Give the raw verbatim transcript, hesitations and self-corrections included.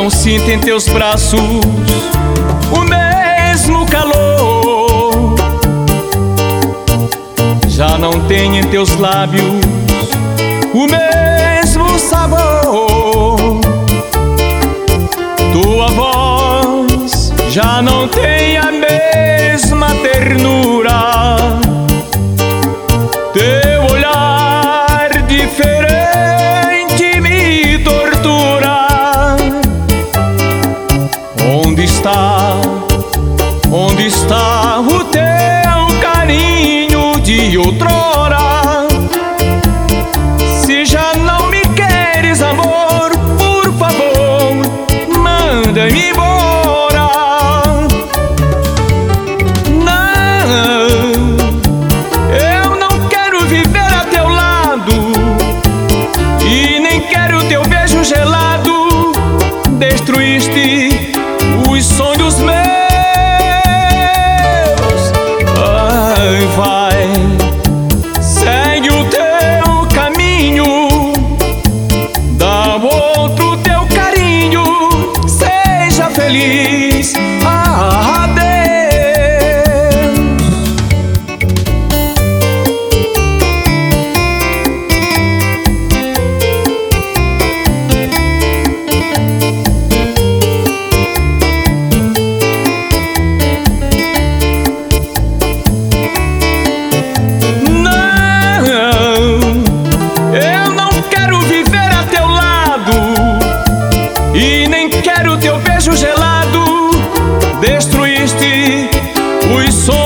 não sinto em teus braços o mesmo calor. Já não tenho em teus lábios o mesmo sabor. Tua voz já não tem a mesma ternura. Teu olhar diferente me tortura. Onde está, onde está o teu carinho de outrora? Se já não me queres, amor, por favor, manda-me embora. Não, eu não quero viver a teu lado e nem quero teu beijo gelado. Destruíste os sonhos meus. Ai, vai, segue o teu caminho, dá ao outro teu carinho, seja feliz. Adeus. E nem quero teu beijo gelado. Destruíste os sonhos